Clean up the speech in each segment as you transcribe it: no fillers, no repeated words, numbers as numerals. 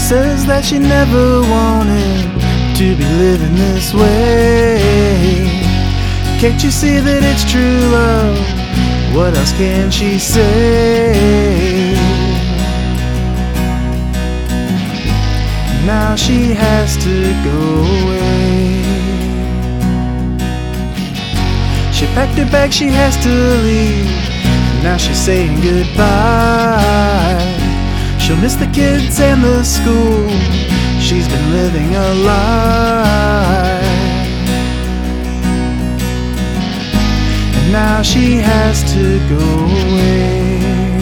says that she never wanted to be living this way. Can't you see that it's true love? What else can she say? Now she has to go away. She packed her bag, she has to leave. Now she's saying goodbye. She'll miss the kids and the school. She's been living a lie. And now she has to go away.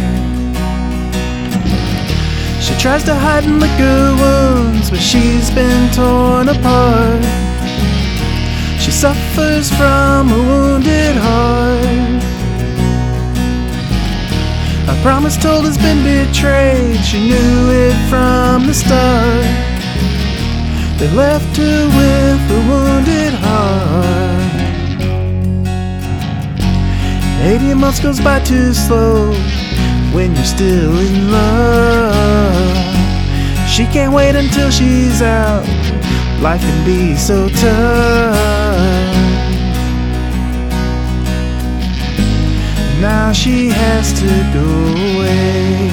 She tries to hide and lick her wounds, but she's been torn apart. She suffers from a wounded heart. A promise told has been betrayed. She knew it from the start. They left her with a wounded heart. 18 months goes by too slow when you're still in love. She can't wait until she's out. Life can be so tough. Now she has to go away.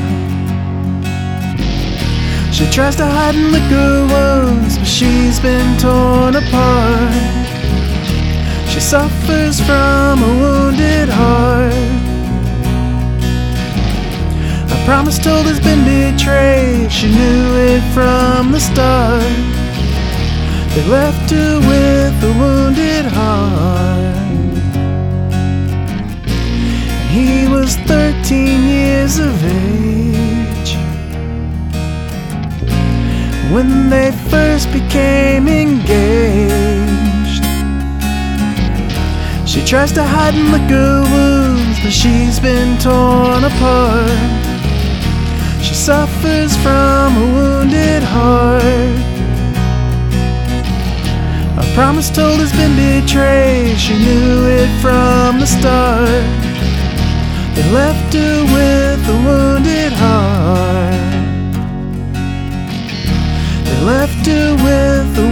She tries to hide and lick her wounds, but she's been torn apart. She suffers from a wounded heart. A promise told has been betrayed. She knew it from the start. They left her with a wounded heart. He was 13 years of age when they first became engaged. She tries to hide and lick her wounds, but she's been torn apart. She suffers from a wounded heart. A promise told has been betrayed. She knew it from the start. They left her with a wounded heart. They left her with a